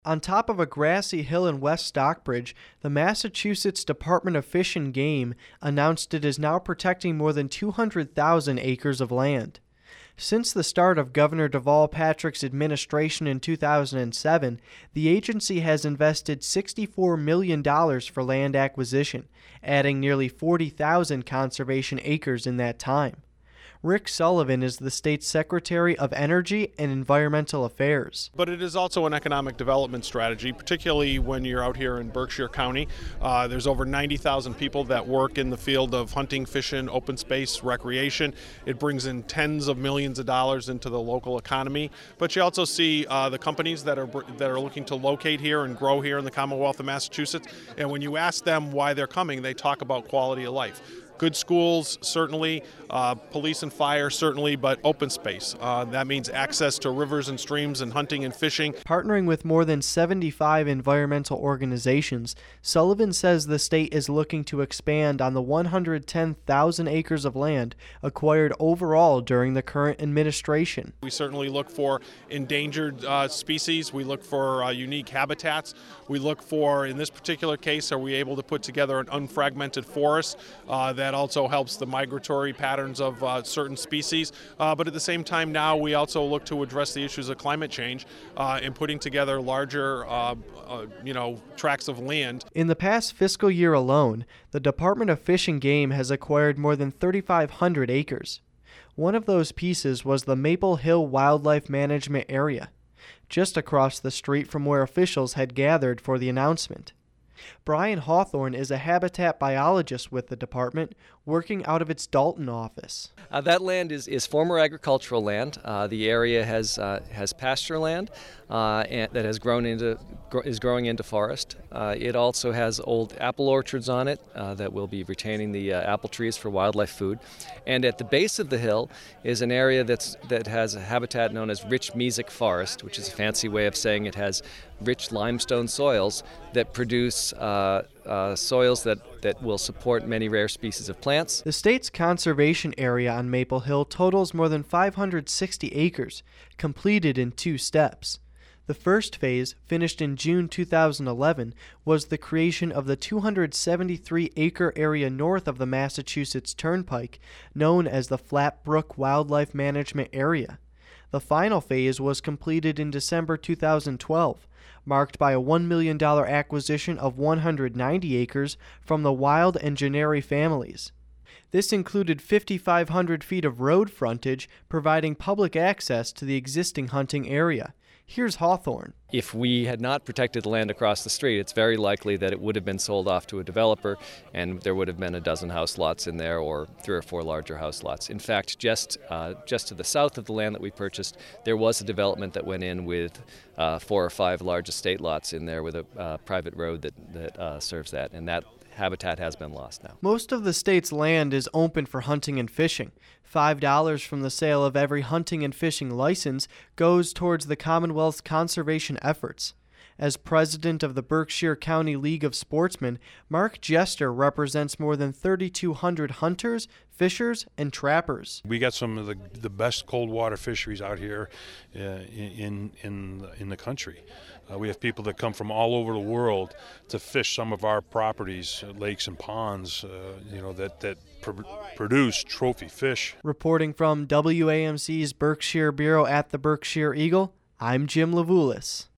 On top of a grassy hill in West Stockbridge, the Massachusetts Department of Fish and Game announced it is now protecting more than 200,000 acres of land. Since the start of Governor Deval Patrick's administration in 2007, the agency has invested $64 million for land acquisition, adding nearly 40,000 conservation acres in that time. Rick Sullivan is the state's Secretary of Energy and Environmental Affairs. But it is also an economic development strategy, particularly when you're out here in Berkshire County. There's over 90,000 people that work in the field of hunting, fishing, open space, recreation. It brings in tens of millions of dollars into the local economy. But you also see the companies that are looking to locate here and grow here in the Commonwealth of Massachusetts. And when you ask them why they're coming, they talk about quality of life. Good schools, certainly, police and fire, certainly, but open space. That means access to rivers and streams and hunting and fishing. Partnering with more than 75 environmental organizations, Sullivan says the state is looking to expand on the 110,000 acres of land acquired overall during the current administration. We certainly look for endangered species. We look for unique habitats. We look for, in this particular case, are we able to put together an unfragmented forest that also helps the migratory patterns of certain species. But at the same time now we also look to address the issues of climate change in putting together larger tracts of land. In the past fiscal year alone, the Department of Fish and Game has acquired more than 3,500 acres. One of those pieces was the Maple Hill Wildlife Management Area, just across the street from where officials had gathered for the announcement. Brian Hawthorne is a habitat biologist with the department, working out of its Dalton office. That land is former agricultural land. The area has pasture land and that is growing into forest. It also has old apple orchards on it that will be retaining the apple trees for wildlife food. And at the base of the hill is an area that has a habitat known as rich mesic forest, which is a fancy way of saying it has rich limestone soils that produce soils that will support many rare species of plants. The state's conservation area on Maple Hill totals more than 560 acres, completed in 2 steps. The first phase, finished in June 2011, was the creation of the 273-acre area north of the Massachusetts Turnpike, known as the Flat Brook Wildlife Management Area. The final phase was completed in December 2012, marked by a $1 million acquisition of 190 acres from the Wild and Gennari families. This included 5,500 feet of road frontage, providing public access to the existing hunting area. Here's Hawthorne. If we had not protected the land across the street, it's very likely that it would have been sold off to a developer and there would have been a dozen house lots in there or 3 or 4 larger house lots. In fact, just to the south of the land that we purchased, there was a development that went in with 4 or 5 large estate lots in there with a private road that serves that, and that habitat has been lost now. Most of the state's land is open for hunting and fishing. $5 from the sale of every hunting and fishing license goes towards the Commonwealth's conservation efforts. As president of the Berkshire County League of Sportsmen, Mark Jester represents more than 3,200 hunters, fishers, and trappers. We got some of the best cold water fisheries out here in the country. We have people that come from all over the world to fish some of our properties, lakes and ponds, that produce trophy fish. Reporting from WAMC's Berkshire Bureau at the Berkshire Eagle, I'm Jim Levulis.